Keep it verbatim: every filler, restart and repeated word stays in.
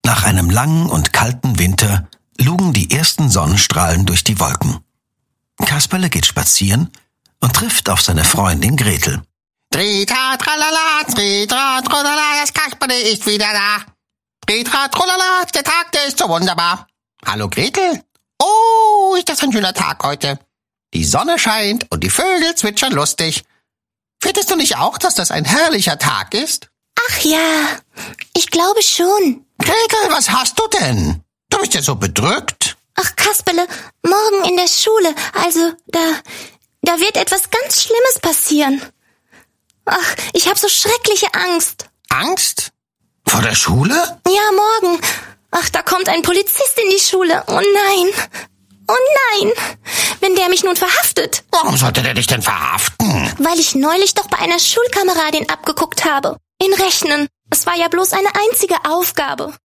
Nach einem langen und kalten Winter lugen die ersten Sonnenstrahlen durch die Wolken. Kasperle geht spazieren und trifft auf seine Freundin Gretel. Tritra, tralala, tritra, tralala, das Kasperle ist wieder da. Tritra, tralala, der Tag, der ist so wunderbar. Hallo Gretel. Oh, ist das ein schöner Tag heute. Die Sonne scheint und die Vögel zwitschern lustig. Findest du nicht auch, dass das ein herrlicher Tag ist? Ach ja, ich glaube schon. Gretel, was hast du denn? Du bist ja so bedrückt. Ach, Kasperle, morgen in der Schule, also da, da wird etwas ganz Schlimmes passieren. Ach, ich habe so schreckliche Angst. Angst? Vor der Schule? Ja, morgen. Ach, da kommt ein Polizist in die Schule. Oh nein. Oh nein. Wenn der mich nun verhaftet. Warum sollte der dich denn verhaften? Weil ich neulich doch bei einer Schulkameradin abgeguckt habe. In Rechnen. Es war ja bloß eine einzige Aufgabe.